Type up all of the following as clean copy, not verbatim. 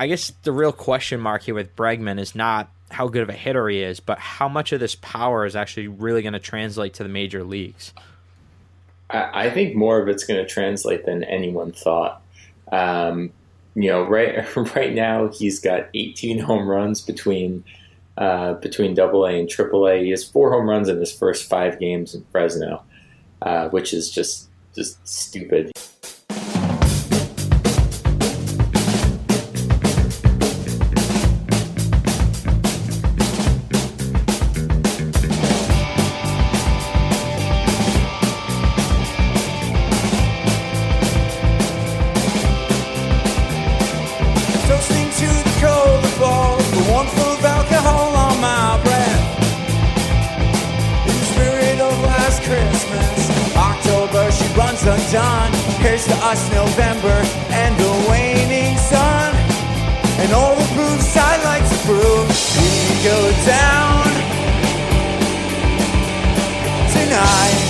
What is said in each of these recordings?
I guess the real question mark here with Bregman is not how good of a hitter he is, but how much of this power is actually really going to translate to the major leagues. I think more of it's going to translate than anyone thought. Right now he's got 18 home runs between Double A and Triple A. He has 4 home runs in his first 5 games in Fresno, which is just stupid. Undone. Here's to us, November and the waning sun, and all the proofs I like to prove. We go down tonight.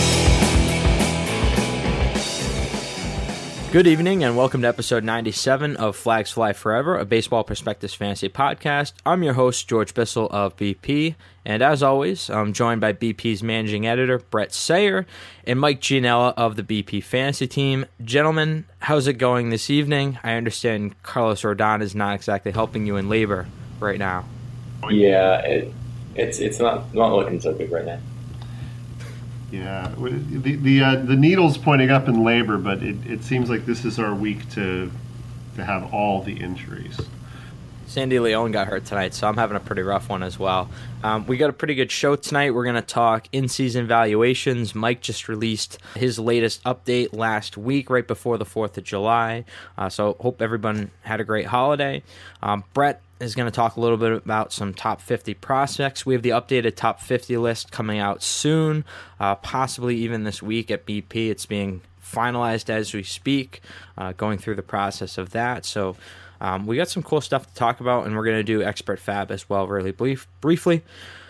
Good evening and welcome to episode 97 of Flags Fly Forever, a Baseball Prospectus Fantasy podcast. I'm your host, George Bissell of BP, and as always, I'm joined by BP's managing editor, Brett Sayer, and Mike Gianella of the BP Fantasy team. Gentlemen, how's it going this evening? I understand Carlos Rodon is not exactly helping you in labor right now. Yeah, it's not looking so good right now. Yeah, the needle's pointing up in labor, but it seems like this is our week to have all the injuries. Sandy Leon got hurt tonight, so I'm having a pretty rough one as well. We got a pretty good show tonight. We're going to talk in-season valuations. Mike just released his latest update last week, right before the 4th of July. So hope everyone had a great holiday. Brett is going to talk a little bit about some top 50 prospects. We have the updated top 50 list coming out soon, possibly even this week at BP. It's being finalized as we speak, going through the process of that. So we got some cool stuff to talk about, and we're going to do expert fab as well, really briefly.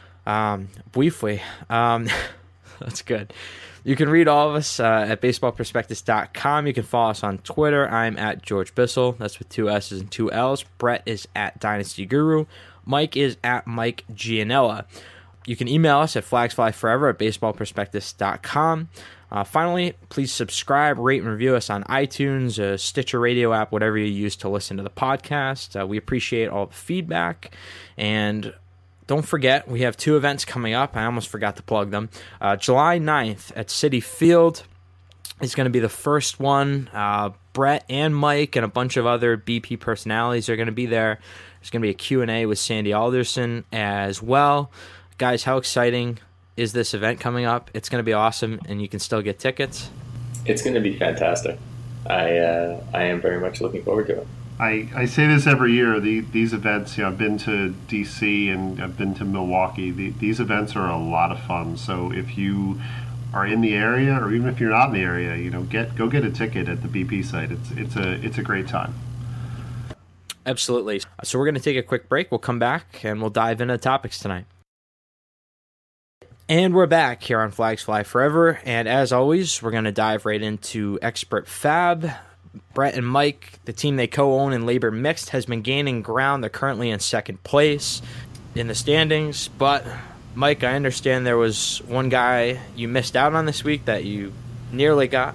That's good. You can read all of us at baseballprospectus.com. You can follow us on Twitter. I'm at George Bissell. That's with 2 S's and 2 L's. Brett is at Dynasty Guru. Mike is at Mike Gianella. You can email us at flagsflyforever at baseballprospectus.com. Finally, please subscribe, rate, and review us on iTunes, Stitcher Radio app, whatever you use to listen to the podcast. We appreciate all the feedback. And don't forget, we have 2 events coming up. I almost forgot to plug them. July 9th at Citi Field is going to be the first one. Brett and Mike and a bunch of other BP personalities are going to be there. There's going to be a Q&A with Sandy Alderson as well. Guys, how exciting is this event coming up? It's going to be awesome, and you can still get tickets. It's going to be fantastic. I am very much looking forward to it. I say this every year. These events, I've been to DC and I've been to Milwaukee. These events are a lot of fun. So if you are in the area, or even if you're not in the area, go get a ticket at the BP site. It's a great time. Absolutely. So we're going to take a quick break. We'll come back and we'll dive into topics tonight. And we're back here on Flags Fly Forever. And as always, we're going to dive right into Expert Fab. Brett and Mike, the team they co-own in Labor Mixed, has been gaining ground. They're currently in second place in the standings. But, Mike, I understand there was one guy you missed out on this week that you nearly got.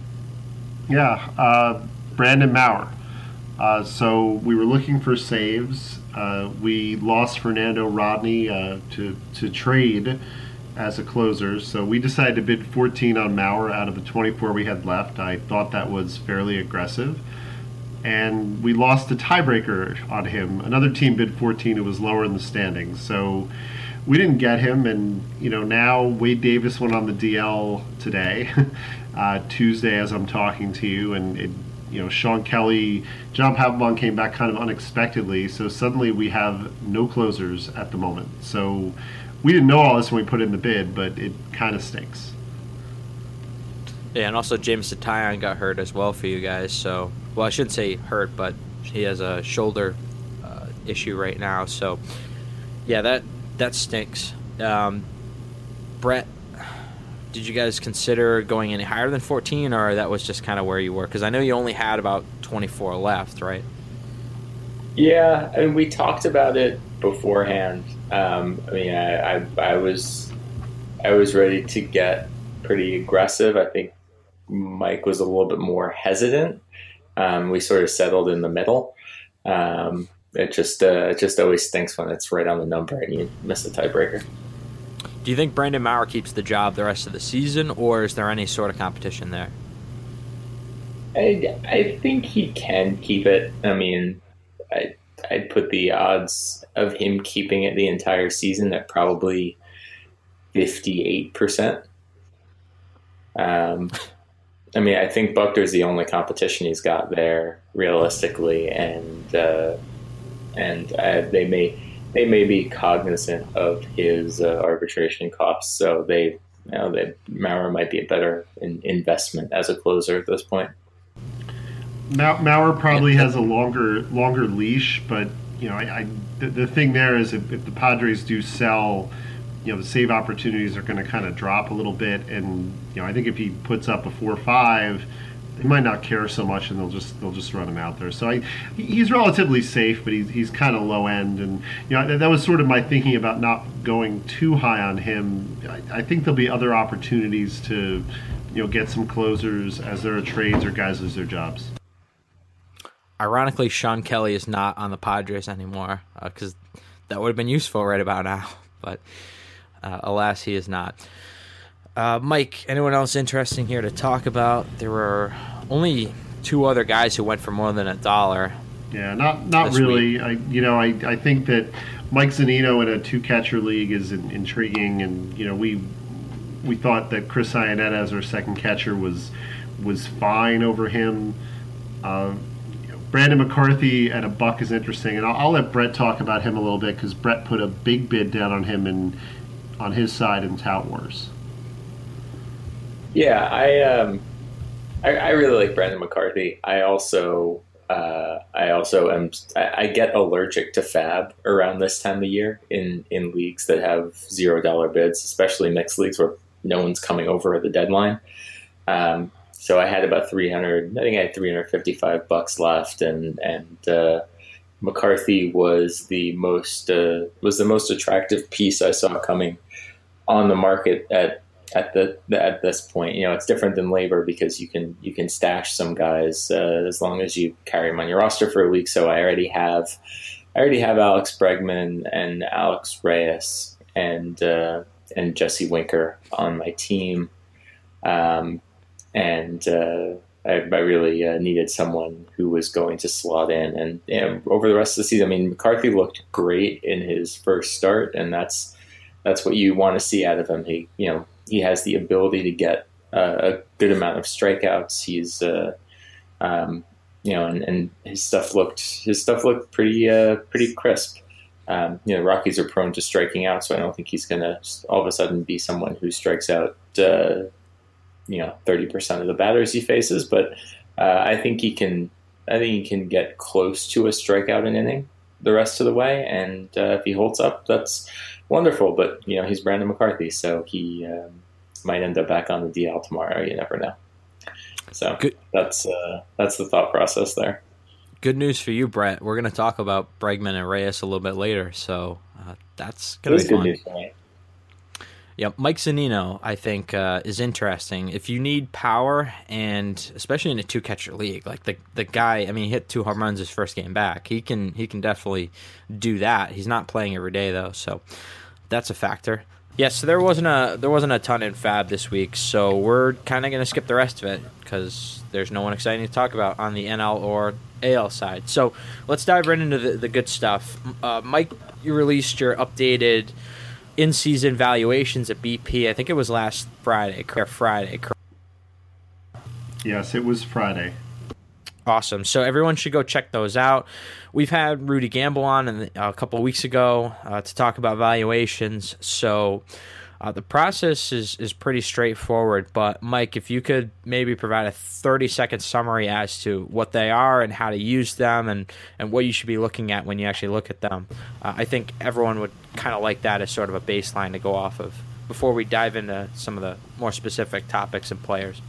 Yeah, Brandon Maurer. So we were looking for saves. We lost Fernando Rodney to trade as a closer, so we decided to bid 14 on Maurer out of the 24 we had left. I thought that was fairly aggressive, and we lost a tiebreaker on him. Another team bid 14 who was lower in the standings, so we didn't get him. And now Wade Davis went on the DL today, Tuesday as I'm talking to you, and Sean Kelly, John Papelbon came back kind of unexpectedly, so suddenly we have no closers at the moment. So we didn't know all this when we put in the bid, but it kind of stinks. Yeah, and also James Satayan got hurt as well for you guys. So, well, I shouldn't say hurt, but he has a shoulder issue right now. So, yeah, that stinks. Brett, did you guys consider going any higher than 14, or that was just kind of where you were? Because I know you only had about 24 left, right? Yeah, I mean, we talked about it beforehand. I mean, I was ready to get pretty aggressive. I think Mike was a little bit more hesitant. We sort of settled in the middle. It just always stinks when it's right on the number and you miss the tiebreaker. Do you think Brandon Maurer keeps the job the rest of the season, or is there any sort of competition there? I think he can keep it. I mean, I'd put the odds of him keeping it the entire season at probably 58%. I mean, I think Buckner's the only competition he's got there realistically, and they may be cognizant of his arbitration costs, so Maurer might be a better investment as a closer at this point. Maurer probably has a longer leash, but the thing there is if the Padres do sell, the save opportunities are going to kind of drop a little bit, and I think if he puts up a 4.5, they might not care so much, and they'll just run him out there. So he's relatively safe, but he's kind of low end, and that was sort of my thinking about not going too high on him. I think there'll be other opportunities to get some closers as there are trades or guys lose their jobs. Ironically, Sean Kelly is not on the Padres anymore because that would have been useful right about now. But alas, he is not. Mike, anyone else interesting here to talk about? There were only 2 other guys who went for more than $1. Yeah, not really. I think that Mike Zunino in a 2-catcher league is intriguing, and we thought that Chris Iannetta as our second catcher was fine over him. Brandon McCarthy at $1 is interesting, and I'll let Brett talk about him a little bit because Brett put a big bid down on him on his side in Tout Wars. Yeah, I really like Brandon McCarthy. I get allergic to FAB around this time of year in leagues that have $0 bids, especially mixed leagues where no one's coming over at the deadline. So I had about 300. I think I had $355 left, and McCarthy was the most attractive piece I saw coming on the market at this point. It's different than labor because you can stash some guys as long as you carry them on your roster for a week. So I already have Alex Bregman and Alex Reyes and Jesse Winker on my team. I really needed someone who was going to slot in. And over the rest of the season, I mean, McCarthy looked great in his first start, and that's what you want to see out of him. He has the ability to get a good amount of strikeouts. He's and his stuff looked pretty crisp. Rockies are prone to striking out, so I don't think he's going to all of a sudden be someone who strikes out 30% of the batters he faces, but I think he can get close to a strikeout an inning the rest of the way, and if he holds up, that's wonderful. But he's Brandon McCarthy, so he might end up back on the DL tomorrow. You never know. So good. That's the thought process there. Good news for you, Brett. We're going to talk about Bregman and Reyes a little bit later, so that's going to be fun. Good news for me. Yeah, Mike Zunino, I think, is interesting. If you need power, and especially in a 2-catcher league, like the guy, I mean, he hit 2 home runs his first game back. He can definitely do that. He's not playing every day though, so that's a factor. Yeah, so there wasn't a ton in FAB this week, so we're kind of going to skip the rest of it because there's no one exciting to talk about on the NL or AL side. So let's dive right into the good stuff. Mike, you released your updated in-season valuations at BP. I think it was last Friday. Yes, it was Friday. Awesome. So everyone should go check those out. We've had Rudy Gamble on a couple of weeks ago to talk about valuations. So the process is pretty straightforward. But Mike, if you could maybe provide a 30-second summary as to what they are and how to use them and what you should be looking at when you actually look at them. I think everyone would kind of like that as sort of a baseline to go off of before we dive into some of the more specific topics and players.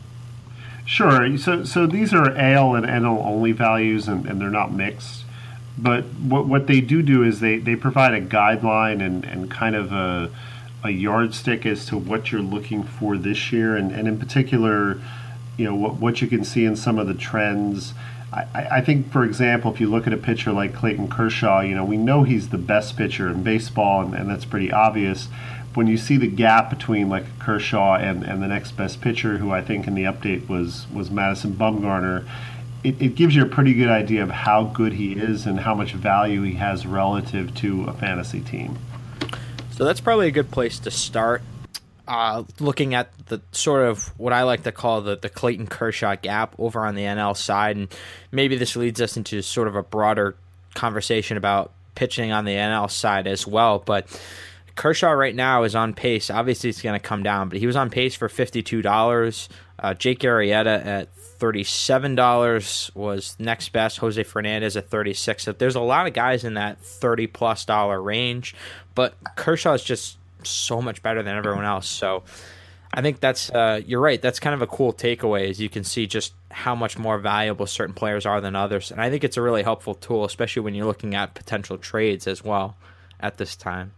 Sure. So these are AL and NL only values, and they're not mixed. But what they do is they provide a guideline and kind of a yardstick as to what you're looking for this year, and in particular, what you can see in some of the trends. I think, for example, if you look at a pitcher like Clayton Kershaw, we know he's the best pitcher in baseball, and that's pretty obvious. When you see the gap between like Kershaw and the next best pitcher, who I think in the update was Madison Bumgarner, it gives you a pretty good idea of how good he is and how much value he has relative to a fantasy team. So that's probably a good place to start. Looking at the sort of what I like to call the Clayton Kershaw gap over on the NL side, and maybe this leads us into sort of a broader conversation about pitching on the NL side as well. But Kershaw right now is on pace. Obviously, it's going to come down, but he was on pace for $52. Jake Arrieta at $37 was next best. Jose Fernandez at $36. So there's a lot of guys in that $30+ range, but Kershaw is just so much better than everyone else. So I think that's you're right. That's kind of a cool takeaway, is you can see just how much more valuable certain players are than others. And I think it's a really helpful tool, especially when you're looking at potential trades as well at this time.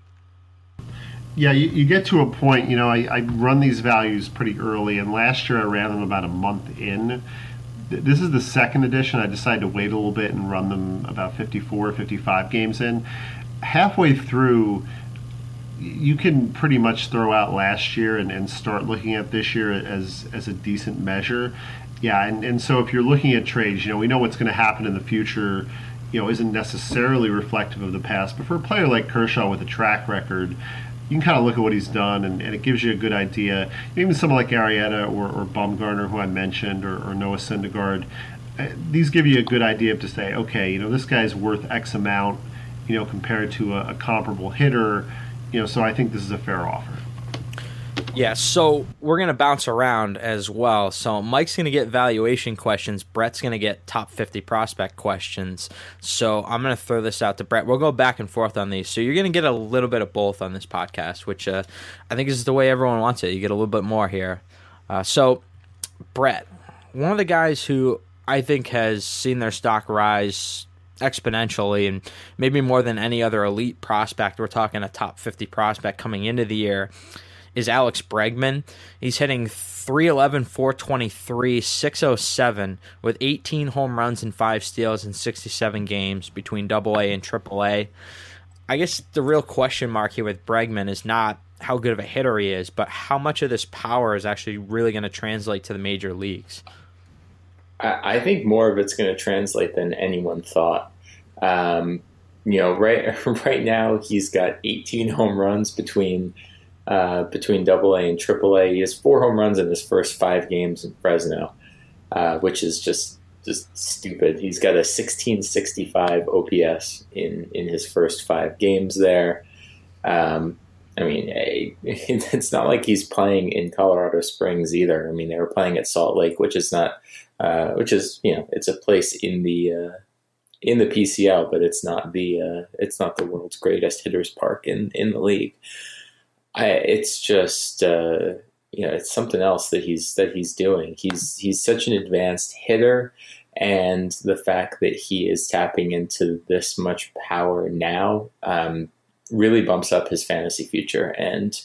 Yeah, you get to a point, I run these values pretty early, and last year I ran them about a month in. This is the second edition. I decided to wait a little bit and run them about 54, 55 games in. Halfway through, you can pretty much throw out last year and start looking at this year as a decent measure. Yeah, and so if you're looking at trades, we know what's going to happen in the future, isn't necessarily reflective of the past. But for a player like Kershaw with a track record, you can kind of look at what he's done, and it gives you a good idea. Even someone like Arrieta or Bumgarner, who I mentioned, or Noah Syndergaard, these give you a good idea to say, okay, this guy's worth X amount, compared to a comparable hitter. So I think this is a fair offer. Yeah, so we're going to bounce around as well. So Mike's going to get valuation questions. Brett's going to get top 50 prospect questions. So I'm going to throw this out to Brett. We'll go back and forth on these. So you're going to get a little bit of both on this podcast, which I think is the way everyone wants it. You get a little bit more here. So Brett, one of the guys who I think has seen their stock rise exponentially, and maybe more than any other elite prospect, we're talking a top 50 prospect coming into the year, is Alex Bregman. He's hitting .311, .423, .607 with 18 home runs and 5 steals in 67 games between AA and AAA. I guess the real question mark here with Bregman is not how good of a hitter he is, but how much of this power is actually really going to translate to the major leagues. I think more of it's going to translate than anyone thought. Right now he's got 18 home runs between AA and AAA. He has 4 home runs in his first 5 games in Fresno, which is just stupid. He's got a 1665 OPS in his first 5 games there. It's not like he's playing in Colorado Springs either. They were playing at Salt Lake, which is it's a place in the PCL, but it's not the world's greatest hitters park in the league. It's just it's something else that he's doing. He's such an advanced hitter, and the fact that he is tapping into this much power now really bumps up his fantasy future. And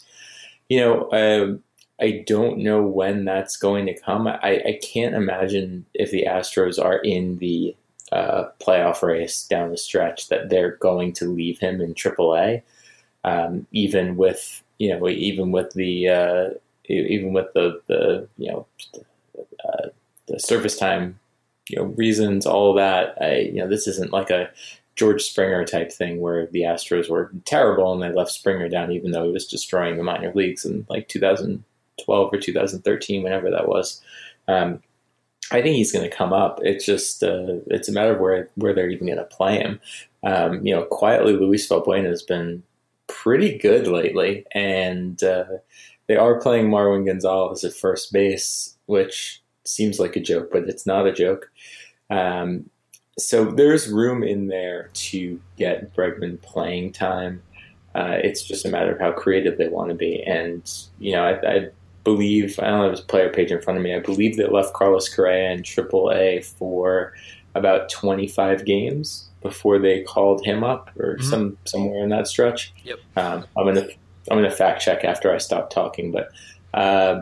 I don't know when that's going to come. I can't imagine, if the Astros are in the playoff race down the stretch, that they're going to leave him in AAA, even with the surface time, reasons, all of that. This isn't like a George Springer type thing where the Astros were terrible and they left Springer down, even though he was destroying the minor leagues in like 2012 or 2013, whenever that was. I think he's going to come up. It's just it's a matter of where they're even going to play him. Quietly, Luis Valbuena has been pretty good lately, and they are playing Marwin Gonzalez at first base, which seems like a joke, but it's not a joke. So there's room in there to get Bregman playing time. It's just a matter of how creative they want to be. And, I believe, I don't have his player page in front of me, I believe they left Carlos Correa in AAA for about 25 games. before they called him up, or somewhere in that stretch. Yep. I'm gonna fact check after I stop talking, but I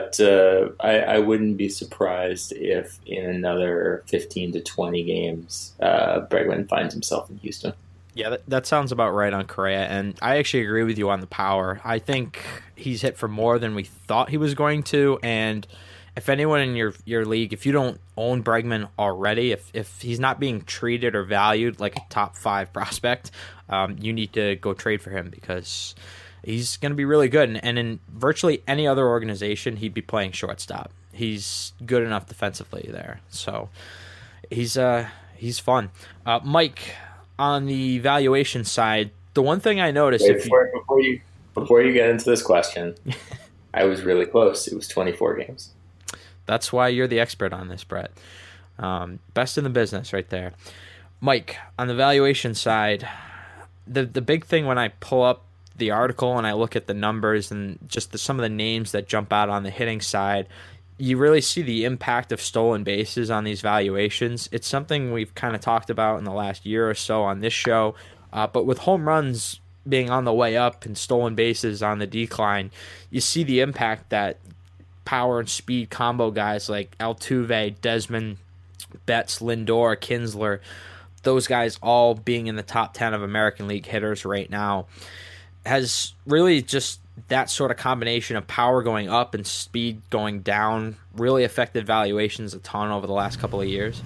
wouldn't be surprised if in another 15 to 20 games Bregman finds himself in Houston. Yeah, that sounds about right on Correa, and I actually agree with you on the power. I think he's hit for more than we thought he was going to, and if anyone in your league, if you don't own Bregman already, if he's not being treated or valued like a top 5 prospect, you need to go trade for him because he's going to be really good. And in virtually any other organization, he'd be playing shortstop. He's good enough defensively there, so he's fun. Mike, on the valuation side, the one thing I noticed before you get into this question, I was really close. It was 24 games. That's why you're the expert on this, Brett. Best in the business right there. Mike, on the valuation side, the big thing when I pull up the article and I look at the numbers and just some of the names that jump out on the hitting side, you really see the impact of stolen bases on these valuations. It's something we've kind of talked about in the last year or so on this show, but with home runs being on the way up and stolen bases on the decline, you see the impact that power and speed combo guys like Altuve, Desmond, Betts, Lindor, Kinsler, those guys all being in the top 10 of American League hitters right now, has really just that sort of combination of power going up and speed going down really affected valuations a ton over the last couple of years.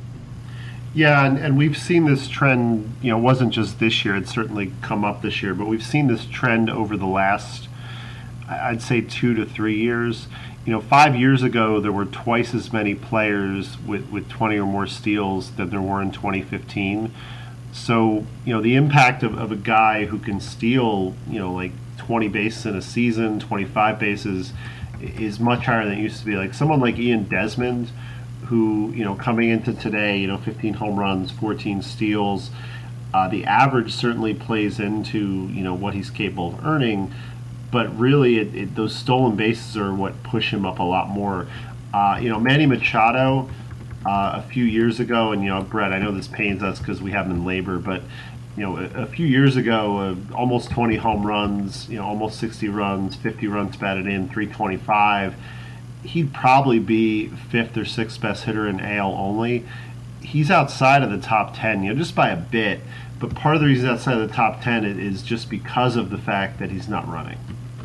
Yeah, and we've seen this trend, it wasn't just this year, it's certainly come up this year, but we've seen this trend over the last, I'd say 2 to 3 years. 5 years ago, there were twice as many players with 20 or more steals than there were in 2015. So, the impact of a guy who can steal, like 20 bases in a season, 25 bases, is much higher than it used to be. Like someone like Ian Desmond, who, coming into today, 15 home runs, 14 steals, the average certainly plays into, what he's capable of earning. But really, those stolen bases are what push him up a lot more. Manny Machado, a few years ago, and Brett, I know this pains us because we have him in labor, but a few years ago, almost 20 home runs, almost 60 runs, 50 runs batted in, 325. He'd probably be 5th or 6th best hitter in AL only. He's outside of the top 10, just by a bit. But part of the reason he's outside of the top 10 is just because of the fact that he's not running.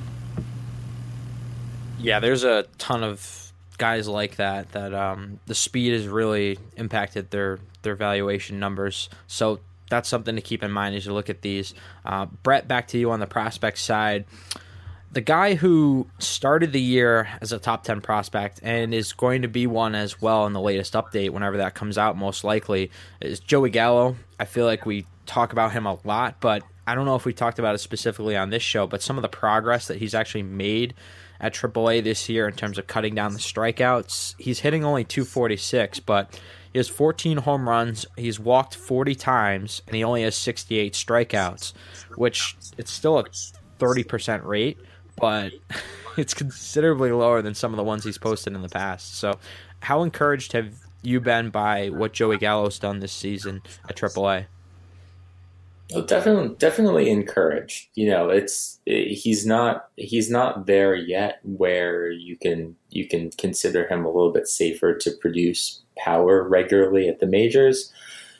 Yeah, there's a ton of guys like that the speed has really impacted their valuation numbers. So that's something to keep in mind as you look at these. Brett, back to you on the prospect side. The guy who started the year as a top 10 prospect and is going to be one as well in the latest update, whenever that comes out most likely, is Joey Gallo. I feel like we talk about him a lot, but I don't know if we talked about it specifically on this show, but some of the progress that he's actually made at AAA this year in terms of cutting down the strikeouts. He's hitting only 246, but he has 14 home runs, he's walked 40 times, and he only has 68 strikeouts, which it's still a 30% rate, but it's considerably lower than some of the ones he's posted in the past. So how encouraged have you been by what Joey Gallo's done this season at AAA? Well, definitely encouraged. He's not there yet where you can consider him a little bit safer to produce power regularly at the majors.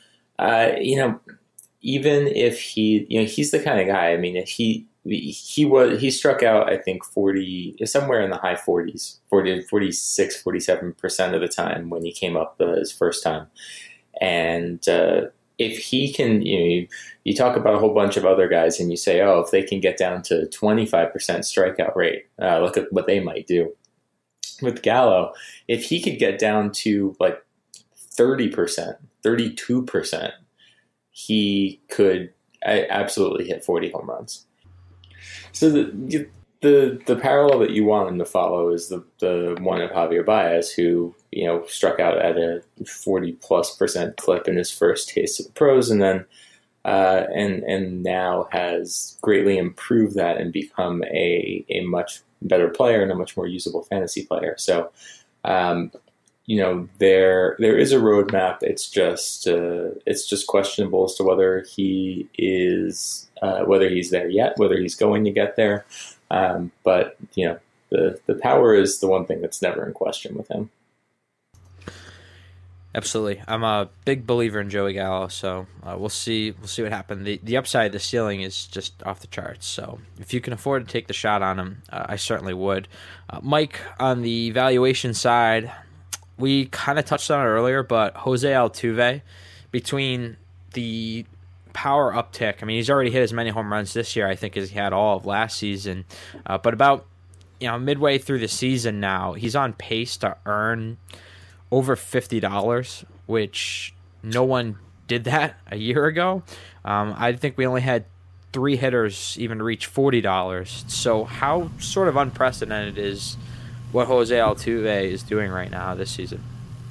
Even if he's the kind of guy. I mean, if he struck out, I think 40, somewhere in the high 40s, 46, 47% of the time when he came up his first time, and if he can, you talk about a whole bunch of other guys and you say, oh, if they can get down to 25% strikeout rate, look at what they might do. With Gallo, if he could get down to like 30%, 32%, he could absolutely hit 40 home runs. So the parallel that you want him to follow is the one of Javier Baez, who struck out at a 40+% clip in his first taste of the pros, and then and now has greatly improved that and become a much better player and a much more usable fantasy player. So there is a roadmap. It's just questionable as to whether he's there yet, whether he's going to get there. But the power is the one thing that's never in question with him. Absolutely, I'm a big believer in Joey Gallo, so we'll see what happens. The upside, the ceiling is just off the charts. So if you can afford to take the shot on him, I certainly would. Mike, on the valuation side, we kind of touched on it earlier, but Jose Altuve, between the power uptick, I mean, he's already hit as many home runs this year, I think, as he had all of last season. But about midway through the season now, he's on pace to earn over $50, which no one did that a year ago. I think we only had 3 hitters even reach $40. So how sort of unprecedented is what Jose Altuve is doing right now this season?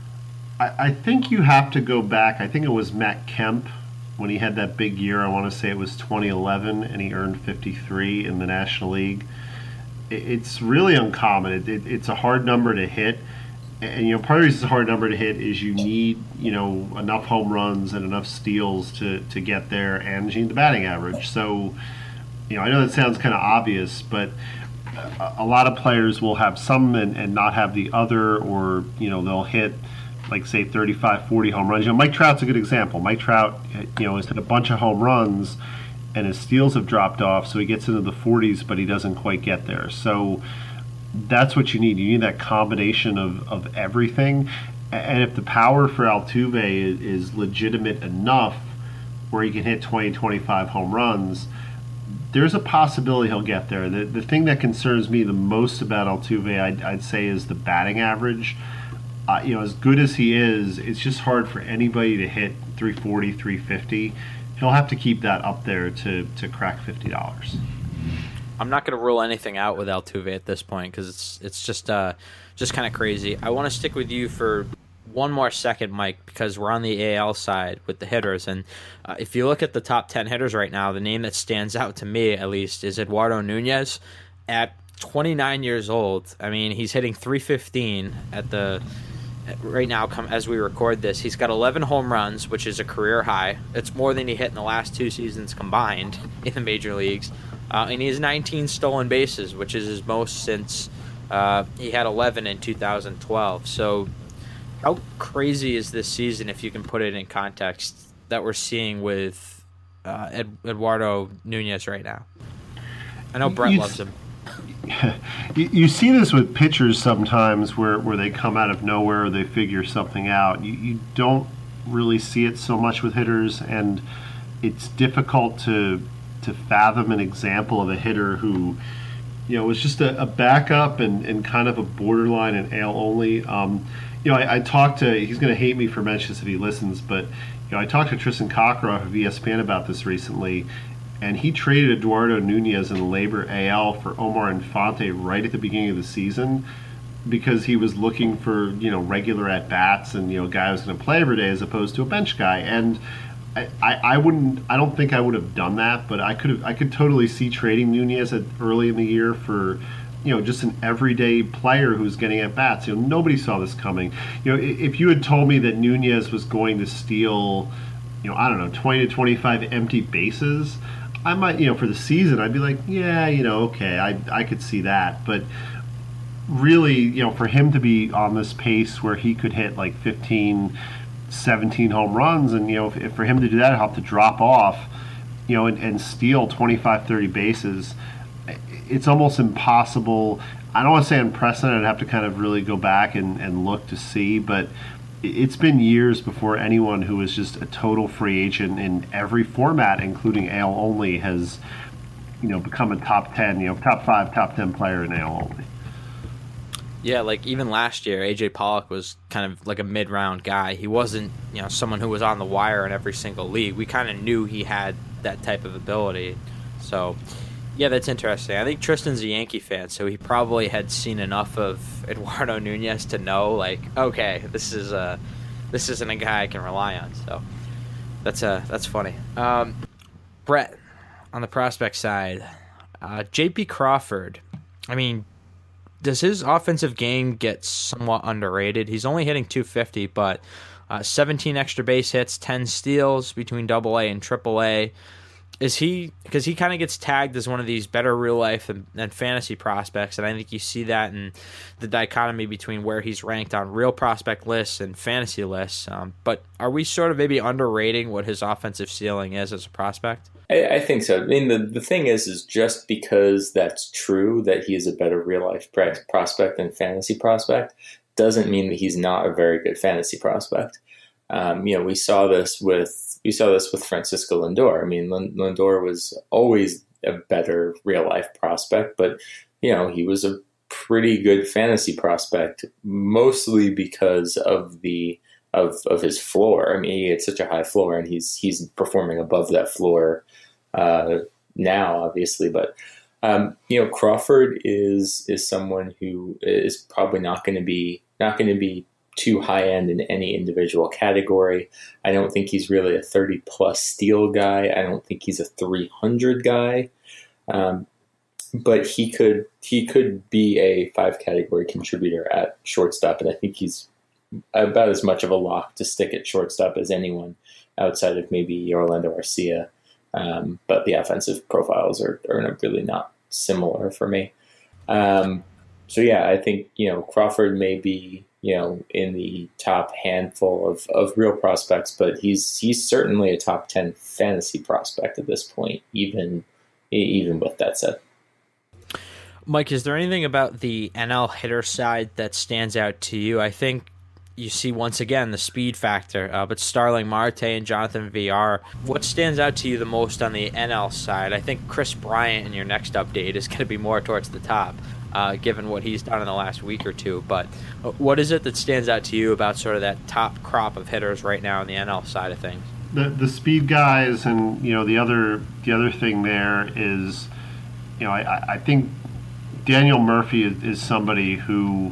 I think you have to go back. I think it was Matt Kemp when he had that big year. I want to say it was 2011, and he earned 53 in the National League. It's really uncommon. It's a hard number to hit. And part of the reason it's a hard number to hit is you need enough home runs and enough steals to get there, and you need the batting average. So I know that sounds kind of obvious, but a lot of players will have some and not have the other, or they'll hit like say 35, 40 home runs. Mike Trout's a good example. Mike Trout has hit a bunch of home runs, and his steals have dropped off, so he gets into the 40s, but he doesn't quite get there. So that's what you need. You need that combination of everything. And if the power for Altuve is legitimate enough where he can hit 20, 25 home runs, there's a possibility he'll get there. The thing that concerns me the most about Altuve, I'd say, is the batting average. As good as he is, it's just hard for anybody to hit 340, 350. He'll have to keep that up there to crack $50. I'm not going to rule anything out with Altuve at this point because it's just kind of crazy. I want to stick with you for one more second, Mike, because we're on the AL side with the hitters. And if you look at the top 10 hitters right now, the name that stands out to me, at least, is Eduardo Nunez at 29 years old. I mean, he's hitting 315 right now as we record this. He's got 11 home runs, which is a career high. It's more than he hit in the last 2 seasons combined in the major leagues. And he has 19 stolen bases, which is his most since he had 11 in 2012. So how crazy is this season, if you can put it in context, that we're seeing with Eduardo Nunez right now? I know Brett loves him. You see this with pitchers sometimes where they come out of nowhere or they figure something out. You don't really see it so much with hitters, and it's difficult to fathom an example of a hitter who was just a backup and kind of a borderline and AL only. I talked to, he's going to hate me for mentioning this if he listens, but I talked to Tristan Cockcroft of ESPN about this recently, and he traded Eduardo Nunez in the Labor AL for Omar Infante right at the beginning of the season because he was looking for regular at bats and a guy who's going to play every day as opposed to a bench guy. And I don't think I would have done that, but I could totally see trading Nunez early in the year for just an everyday player who's getting at bats. Nobody saw this coming. If you had told me that Nunez was going to steal 20 to 25 empty bases, I might, for the season, I'd be like, yeah, okay, I could see that. But really, for him to be on this pace where he could hit like 15, 17 home runs, and if for him to do that, he'll have to drop off, and steal 25, 30 bases. It's almost impossible. I don't want to say unprecedented. I'd have to kind of really go back and look to see, but it's been years before anyone who is just a total free agent in every format, including AL only, has become a top 10, top 5, top 10 player in AL only. Yeah, like even last year, AJ Pollock was kind of like a mid-round guy. He wasn't, someone who was on the wire in every single league. We kind of knew he had that type of ability. So, yeah, that's interesting. I think Tristan's a Yankee fan, so he probably had seen enough of Eduardo Nunez to know, like, okay, this isn't a guy I can rely on. So that's funny. Brett, on the prospect side, J.P. Crawford. I mean, does his offensive game get somewhat underrated? He's only hitting 250, but 17 extra base hits, 10 steals between Double A and Triple A. Is he, because he kind of gets tagged as one of these better real life and fantasy prospects, and I think you see that in the dichotomy between where he's ranked on real prospect lists and fantasy lists. But are we sort of maybe underrating what his offensive ceiling is as a prospect? I think so. I mean, the thing is just because that's true, that he is a better real life prospect than fantasy prospect, doesn't mean that he's not a very good fantasy prospect. We saw this with Francisco Lindor. I mean, Lindor was always a better real life prospect, but he was a pretty good fantasy prospect, mostly because of his floor. I mean, he had such a high floor, and he's performing above that floor now, obviously. But Crawford is someone who is probably not going to be too high end in any individual category. I don't think he's really a 30 plus steal guy. I don't think he's a 300 guy. But he could be a 5 category contributor at shortstop, and I think he's about as much of a lock to stick at shortstop as anyone outside of maybe Orlando Arcia. But the offensive profiles are really not similar for me. So yeah, I think Crawford may be in the top handful of real prospects, but he's certainly a top 10 fantasy prospect at this point, even with that said. Mike, is there anything about the NL hitter side that stands out to you? I think you see once again the speed factor, but Starling Marte and Jonathan VR. What stands out to you the most on the NL side? I think Chris Bryant in your next update is going to be more towards the top, given what he's done in the last week or two. But what is it that stands out to you about sort of that top crop of hitters right now on the NL side of things? The speed guys, and the other thing there is, I think Daniel Murphy is somebody who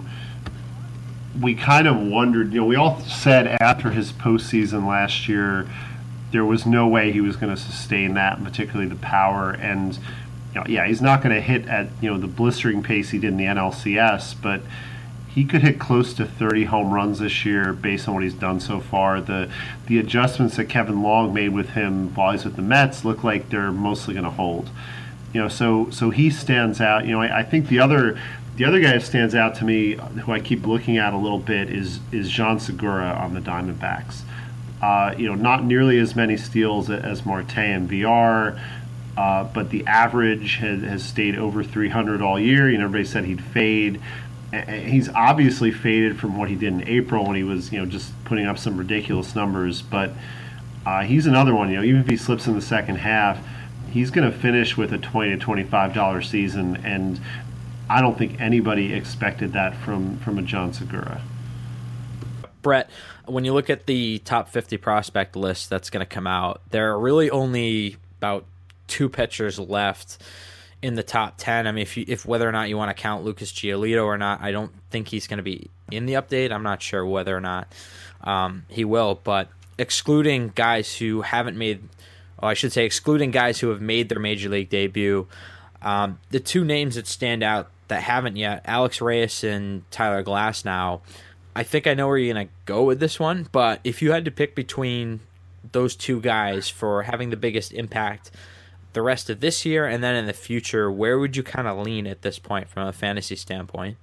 we kind of wondered. We all said after his postseason last year, there was no way he was going to sustain that, particularly the power. And he's not going to hit at the blistering pace he did in the NLCS, but he could hit close to 30 home runs this year based on what he's done so far. The adjustments that Kevin Long made with him while he's with the Mets look like they're mostly going to hold. So he stands out. I think the other guy that stands out to me, who I keep looking at a little bit, is Jean Segura on the Diamondbacks. Not nearly as many steals as Marte and VR. But the average has stayed over 300 all year. Everybody said he'd fade. He's obviously faded from what he did in April when he was, just putting up some ridiculous numbers. But he's another one. Even if he slips in the second half, he's going to finish with a $20 to $25 season, and I don't think anybody expected that from a John Segura. Brett, when you look at the top 50 prospect list that's going to come out, there are really only about 2 pitchers left in the top 10. I mean, if whether or not you want to count Lucas Giolito or not, I don't think he's going to be in the update. I'm not sure whether or not he will, but excluding guys who haven't made, excluding guys who have made their major league debut, the 2 names that stand out that haven't yet, Alex Reyes and Tyler Glasnow. I think I know where you're going to go with this one, but if you had to pick between those 2 guys for having the biggest impact the rest of this year and then in the future, where would you kind of lean at this point from a fantasy standpoint?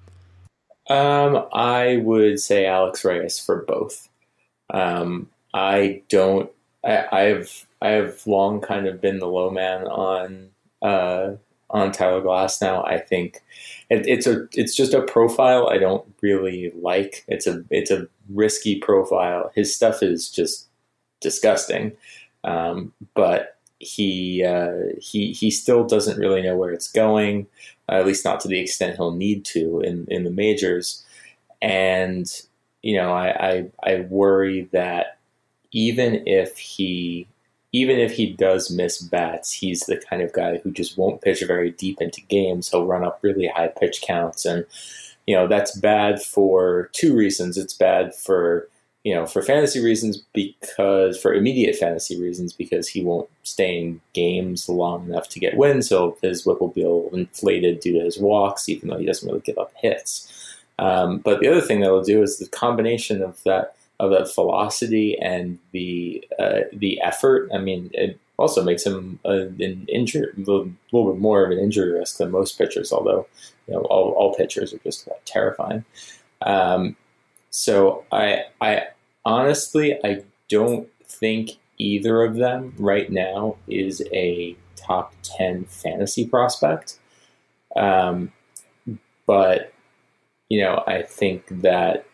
I would say Alex Reyes for both. I have long kind of been the low man on Tyler Glasnow. I think it's just a profile I don't really like. It's a risky profile. His stuff is just disgusting, but he still doesn't really know where it's going, at least not to the extent he'll need to in the majors. And I worry that even if he does miss bats, he's the kind of guy who just won't pitch very deep into games. He'll run up really high pitch counts, and that's bad for 2 reasons. It's bad for for fantasy reasons, for immediate fantasy reasons, because he won't stay in games long enough to get wins, so his whip will be a little inflated due to his walks, even though he doesn't really give up hits. But the other thing that it'll do is the combination of that velocity and the effort. I mean, it also makes him a little bit more of an injury risk than most pitchers, although all pitchers are just about terrifying. So I honestly, I don't think either of them right now is a top 10 fantasy prospect. But I think that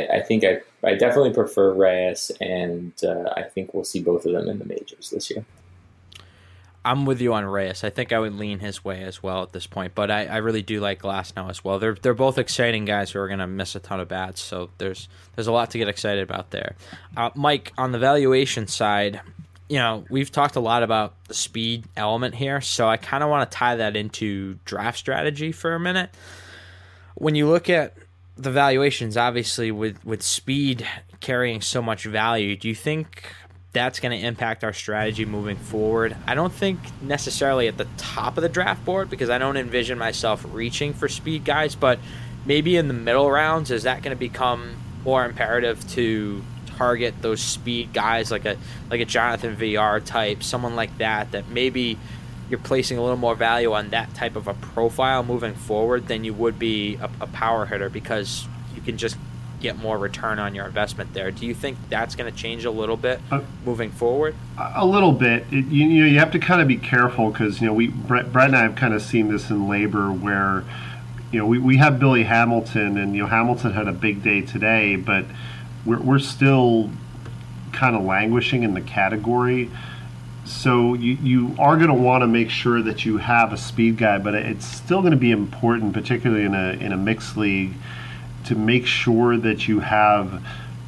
I definitely prefer Reyes, and I think we'll see both of them in the majors this year. I'm with you on Reyes. I think I would lean his way as well at this point, but I really do like Glasnow as well. They're both exciting guys who are going to miss a ton of bats, so there's a lot to get excited about there. Mike, on the valuation side, we've talked a lot about the speed element here, so I kind of want to tie that into draft strategy for a minute. When you look at the valuations, obviously with speed carrying so much value, do you think that's going to impact our strategy moving forward? I don't think necessarily at the top of the draft board, because I don't envision myself reaching for speed guys, but maybe in the middle rounds, is that going to become more imperative to target those speed guys like a Jonathan VR type, someone like that maybe you're placing a little more value on that type of a profile moving forward than you would be a power hitter, because you can just get more return on your investment there. Do you think that's going to change a little bit moving forward? A little bit. You have to kind of be careful, because Brett and I have kind of seen this in labor where we have Billy Hamilton, and Hamilton had a big day today, but we're still kind of languishing in the category. So you are going to want to make sure that you have a speed guy, but it's still going to be important, particularly in a mixed league, to make sure that you have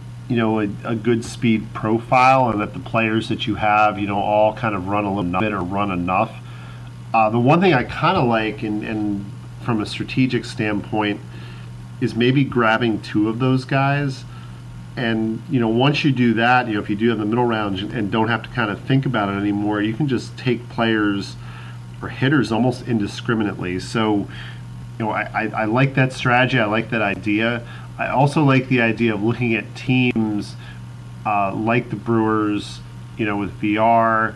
a good speed profile, and that the players that you have all kind of run a little bit or run enough. The one thing I kind of like, and from a strategic standpoint, is maybe grabbing two of those guys. And once you do that, if you do have the middle round and don't have to kind of think about it anymore, you can just take players or hitters almost indiscriminately. So I like that strategy. I like that idea. I also like the idea of looking at teams like the Brewers, with VR,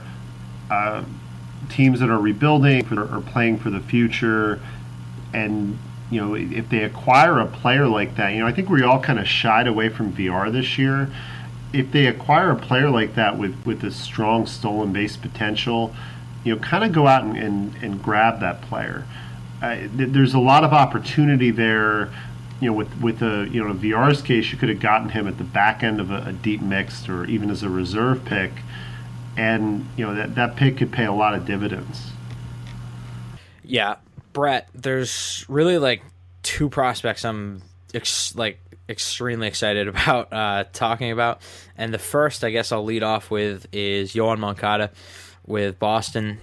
teams that are rebuilding or playing for the future, and if they acquire a player like that, I think we all kind of shied away from VR this year. If they acquire a player like that with a strong stolen base potential, kind of go out and grab that player. There's a lot of opportunity there. With VR's case, you could have gotten him at the back end of a deep mixed, or even as a reserve pick, and that pick could pay a lot of dividends. Yeah. Brett, there's really two prospects I'm extremely excited about talking about, and the first I guess I'll lead off with is Yoan Moncada with Boston.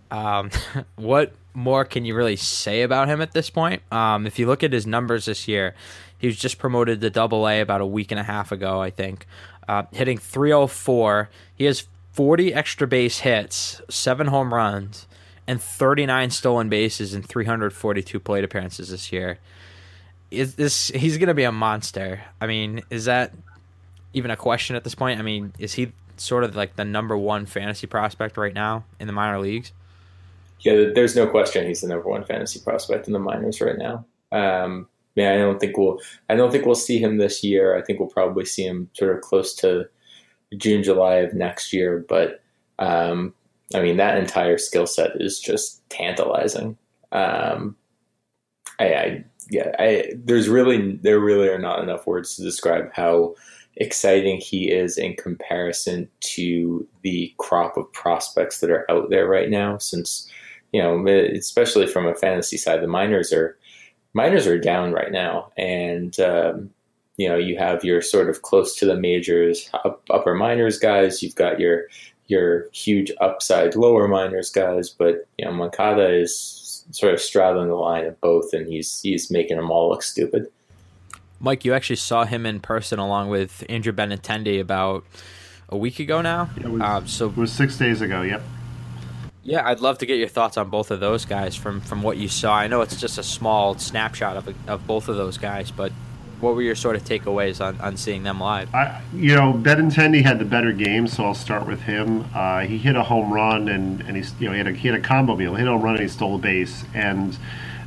What more can you really say about him at this point? If you look at his numbers this year, he was just promoted to Double-A about a week and a half ago, I think, hitting .304. He has 40 extra base hits, 7 home runs, and 39 stolen bases in 342 plate appearances this year. He's going to be a monster. I mean, is that even a question at this point? I mean, is he sort of like the number one fantasy prospect right now in the minor leagues? Yeah, there's no question he's the number one fantasy prospect in the minors right now. I don't think we'll see him this year. I think we'll probably see him sort of close to June, July of next year. But that entire skill set is just tantalizing. There really are not enough words to describe how exciting he is in comparison to the crop of prospects that are out there right now. Since, especially from a fantasy side, the minors are down right now. And, you have your sort of close to the majors, upper minors guys. You've got your huge upside lower minors guys, but Moncada is sort of straddling the line of both, and he's making them all look stupid. Mike, you actually saw him in person along with Andrew Benintendi about a week ago now. It was 6 days ago. Yep. Yeah, I'd love to get your thoughts on both of those guys from what you saw. I know it's just a small snapshot of both of those guys, but what were your sort of takeaways on seeing them live? Benintendi had the better game, so I'll start with him. He hit a home run and he had a combo meal. He hit a home run and he stole a base. And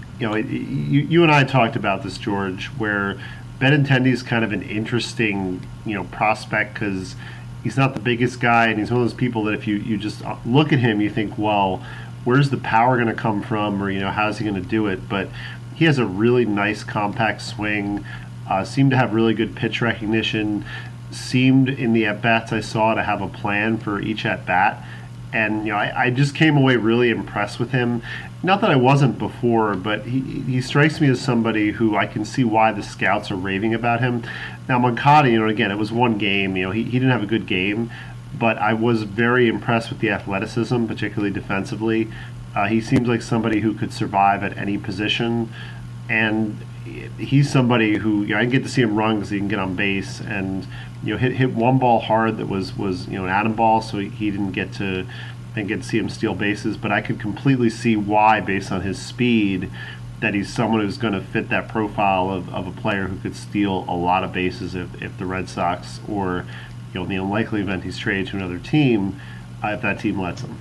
you and I talked about this, George, where Benintendi is kind of an interesting prospect because he's not the biggest guy, and he's one of those people that if you just look at him, you think, well, where's the power going to come from, or how's he going to do it? But he has a really nice compact swing. Seemed to have really good pitch recognition. Seemed in the at bats I saw to have a plan for each at bat, and I just came away really impressed with him. Not that I wasn't before, but he strikes me as somebody who I can see why the scouts are raving about him. Now Moncada, again, it was one game. He didn't have a good game, but I was very impressed with the athleticism, particularly defensively. He seems like somebody who could survive at any position, and he's somebody who I can get to see him run because he can get on base and hit one ball hard that was an atom ball, so he didn't get to see him steal bases. But I could completely see why, based on his speed, that he's someone who's going to fit that profile of a player who could steal a lot of bases if the Red Sox, or in the unlikely event he's traded to another team, if that team lets him.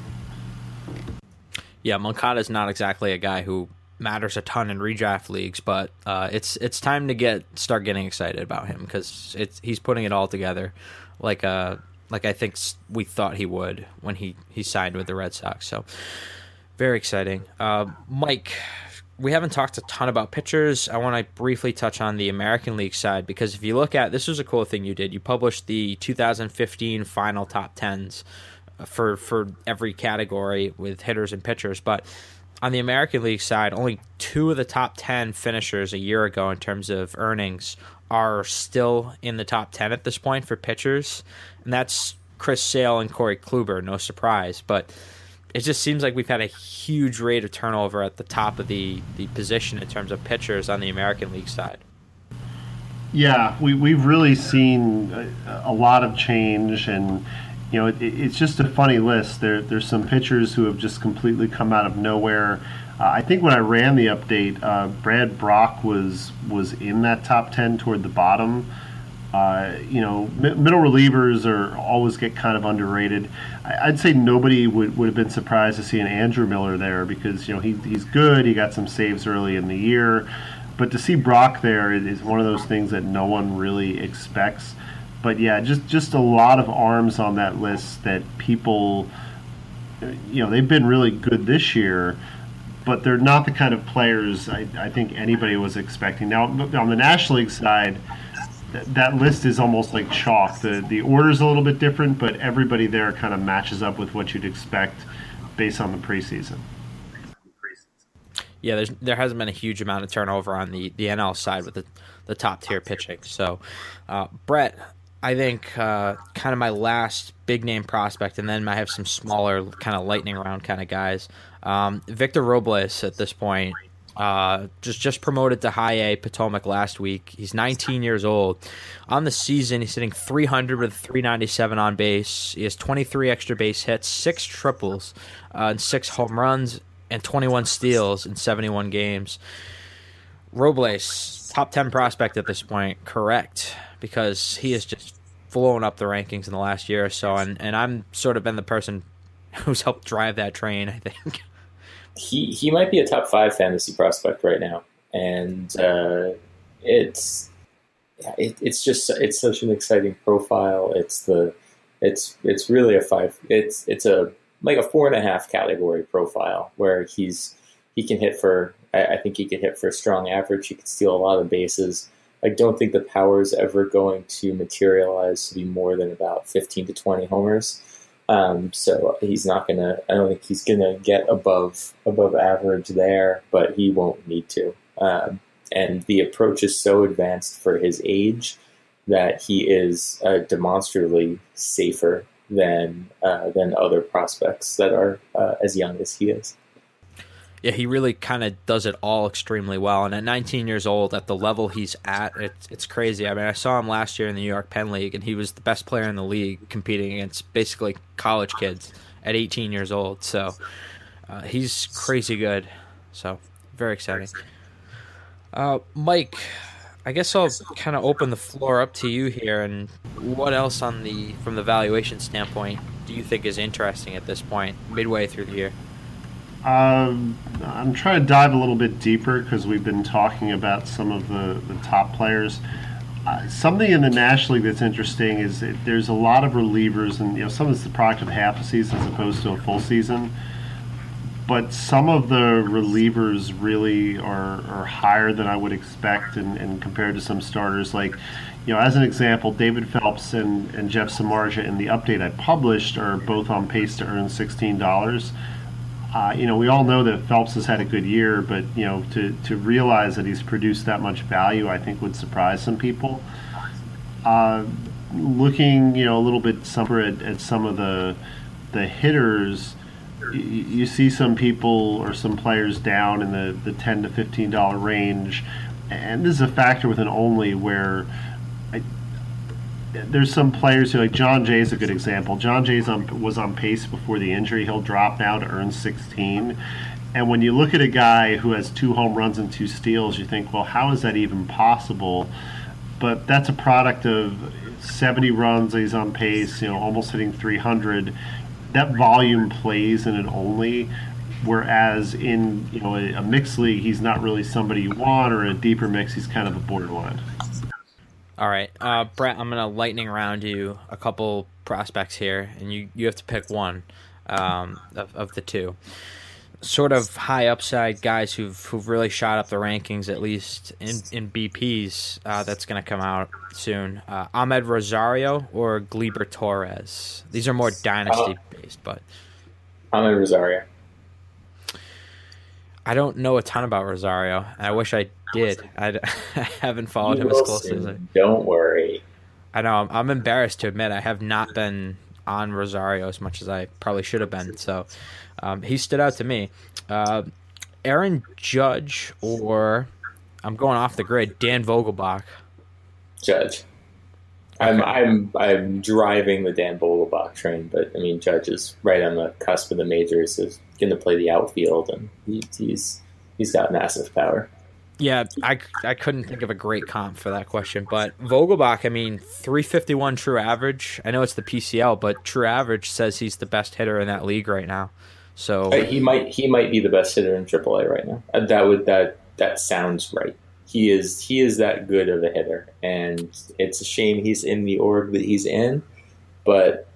Yeah, Moncada's not exactly a guy who matters a ton in redraft leagues, but it's time to start getting excited about him because he's putting it all together, like I think we thought he would when he signed with the Red Sox. So very exciting. Mike, we haven't talked a ton about pitchers. I want to briefly touch on the American League side because if you look at this, was a cool thing you did. You published the 2015 final top 10s for every category with hitters and pitchers, but on the American League side, only 2 of the top 10 finishers a year ago in terms of earnings are still in the top 10 at this point for pitchers, and that's Chris Sale and Corey Kluber. No surprise, but it just seems like we've had a huge rate of turnover at the top of the position in terms of pitchers on the American League side. Yeah, we've really seen a lot of change, and it's just a funny list. There's some pitchers who have just completely come out of nowhere. I think when I ran the update, Brad Brock was in that top 10 toward the bottom. Middle relievers always get kind of underrated. I'd say nobody would have been surprised to see an Andrew Miller there because he's good. He got some saves early in the year, but to see Brock there is one of those things that no one really expects. But yeah, just a lot of arms on that list that people, they've been really good this year, but they're not the kind of players I think anybody was expecting. Now, on the National League side, that list is almost like chalk. The order's a little bit different, but everybody there kind of matches up with what you'd expect based on the preseason. Yeah, there hasn't been a huge amount of turnover on the NL side with the top tier pitching. So, Brett, I think kind of my last big name prospect, and then I have some smaller kind of lightning round kind of guys. Victor Robles at this point, just promoted to high A Potomac last week. He's 19 years old. On the season, he's hitting .300 with .397 on base. He has 23 extra base hits, 6 triples, and 6 home runs, and 21 steals in 71 games. Robles, top 10 prospect at this point, correct, because he has just flown up the rankings in the last year or so, and I'm sort of been the person who's helped drive that train, I think. He might be a top 5 fantasy prospect right now, and it's such an exciting profile. It's really a 5. It's a like a 4.5 category profile where he can hit for. I think he could hit for a strong average. He could steal a lot of bases. I don't think the power is ever going to materialize to be more than about 15 to 20 homers. So he's not gonna. I don't think he's gonna get above average there, but he won't need to. And the approach is so advanced for his age that he is demonstrably safer than other prospects that are as young as he is. Yeah, he really kind of does it all extremely well. And at 19 years old, at the level he's at, it's crazy. I mean, I saw him last year in the New York Penn League, and he was the best player in the league competing against basically college kids at 18 years old. So he's crazy good. So very exciting. Mike, I guess I'll kind of open the floor up to you here. And what else from the valuation standpoint do you think is interesting at this point, midway through the year? I'm trying to dive a little bit deeper because we've been talking about some of the top players. Something in the National League that's interesting is that there's a lot of relievers, and some of it's the product of half a season as opposed to a full season. But some of the relievers really are higher than I would expect, and compared to some starters. Like, as an example, David Phelps and Jeff Samardzija in the update I published are both on pace to earn $16. We all know that Phelps has had a good year, but to realize that he's produced that much value, I think would surprise some people. Looking, a little bit separate at some of the hitters, you see some people or some players down in the $10 to $15 range, and this is a factor with an only where there's some players who, like John Jay is a good example. John Jay was on pace before the injury. He'll drop now to earn 16. And when you look at a guy who has 2 home runs and 2 steals, you think, well, how is that even possible? But that's a product of 70 runs. He's on pace, almost hitting 300. That volume plays in an only, whereas in a mixed league, he's not really somebody you want, or in a deeper mix, he's kind of a borderline. All right, Brett, I'm going to lightning round you a couple prospects here, and you have to pick one of the two. Sort of high upside guys who've really shot up the rankings, at least in BPs, that's going to come out soon. Ahmed Rosario or Gleyber Torres? These are more dynasty-based, but... Ahmed Rosario. I don't know a ton about Rosario. I wish I did. I haven't followed him as closely as I... Don't worry. I know. I'm embarrassed to admit I have not been on Rosario as much as I probably should have been. So he stood out to me. Aaron Judge, or I'm going off the grid, Dan Vogelbach. Judge. Okay. I'm driving the Dan Vogelbach train, but I mean Judge is right on the cusp of the majors. Is going to play the outfield, and he's got massive power. Yeah, I couldn't think of a great comp for that question, but Vogelbach, I mean, 351 true average. I know it's the PCL, but true average says he's the best hitter in that league right now. So he might be the best hitter in AAA right now. That sounds right. He is that good of a hitter, and it's a shame he's in the org that he's in. But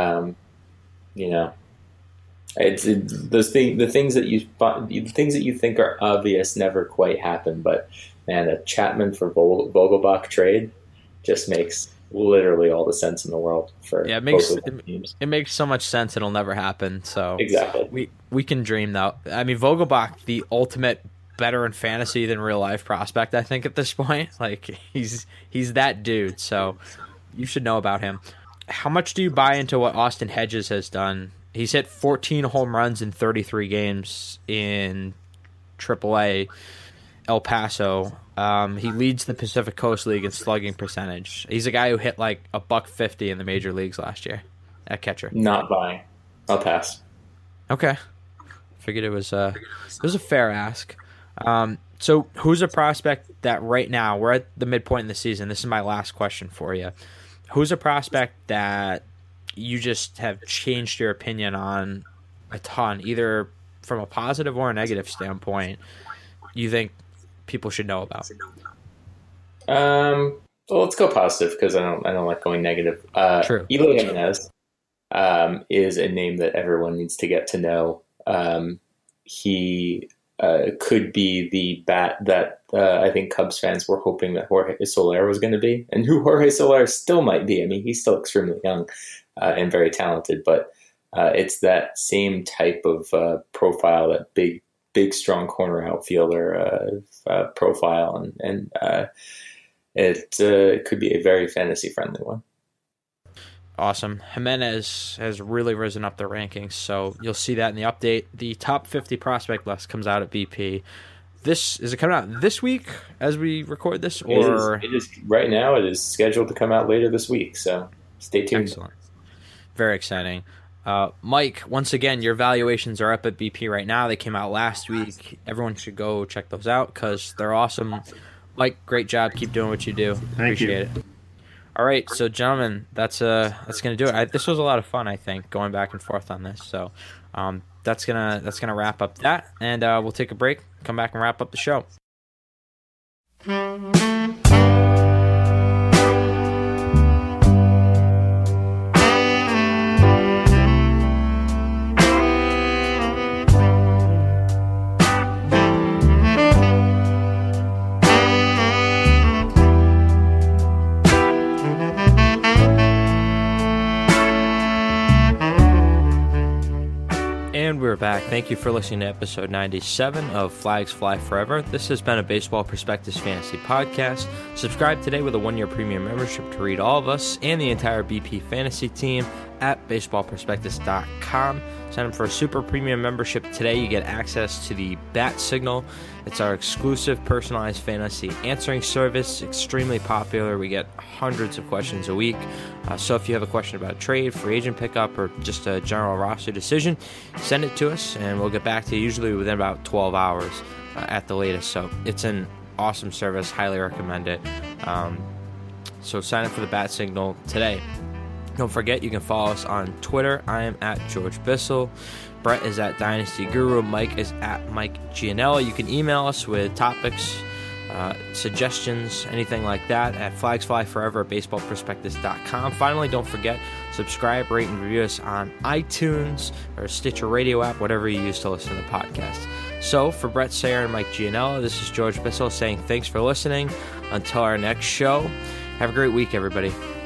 it's the things that you think are obvious never quite happen. But man, a Chapman for Vogelbach trade just makes literally all the sense in the world for both of the teams. It makes so much sense it'll never happen. So exactly, we can dream though. I mean, Vogelbach, the ultimate better in fantasy than real life prospect, I think, at this point. Like he's that dude, so you should know about him. How much do you buy into what Austin Hedges has done? He's hit 14 home runs in 33 games in AAA El Paso. He leads the Pacific Coast League in slugging percentage. He's a guy who hit like $150 in the major leagues last year at catcher. Not buying. I'll pass. Okay. Figured it was a fair ask. So who's a prospect that right now, we're at the midpoint in the season, this is my last question for you. Who's a prospect that you just have changed your opinion on a ton, either from a positive or a negative standpoint, you think people should know about? Well, let's go positive because I don't like going negative. True. Eloy Jimenez is a name that everyone needs to get to know. He could be the bat that I think Cubs fans were hoping that Jorge Soler was going to be, and who Jorge Soler still might be. I mean, he's still extremely young and very talented, but it's that same type of profile, that big, strong corner outfielder profile, and it could be a very fantasy-friendly one. Awesome. Jimenez has really risen up the rankings, so you'll see that in the update. The top 50 prospect list comes out at BP. Is it coming out this week as we record this? Or it is right now. It is scheduled to come out later this week, so stay tuned. Excellent. Very exciting. Mike, once again, your valuations are up at BP right now. They came out last week. Everyone should go check those out because they're awesome. Mike, great job. Keep doing what you do. Appreciate it. All right, so gentlemen, that's going to do it. This was a lot of fun, I think, going back and forth on this. So that's gonna wrap up that, and we'll take a break, come back and wrap up the show. And we're back. Thank you for listening to episode 97 of Flags Fly Forever. This has been a Baseball Prospectus Fantasy Podcast. Subscribe today with a 1-year premium membership to read all of us and the entire BP Fantasy team at baseballprospectus.com. Sign up for a super premium membership today. You get access to the Bat Signal. It's our exclusive personalized fantasy answering service. Extremely popular. We get hundreds of questions a week. So if you have a question about a trade, free agent pickup, or just a general roster decision, send it to us and we'll get back to you usually within about 12 hours at the latest. So it's an awesome service. Highly recommend it. So sign up for the Bat Signal today. Don't forget, you can follow us on Twitter. I am at George Bissell. Brett is at Dynasty Guru. Mike is at Mike Gianella. You can email us with topics, suggestions, anything like that at flagsflyforever@baseballprospectus.com. Finally, don't forget, subscribe, rate, and review us on iTunes or Stitcher Radio app, whatever you use to listen to the podcast. So, for Brett Sayer and Mike Gianella, this is George Bissell saying thanks for listening. Until our next show, have a great week, everybody.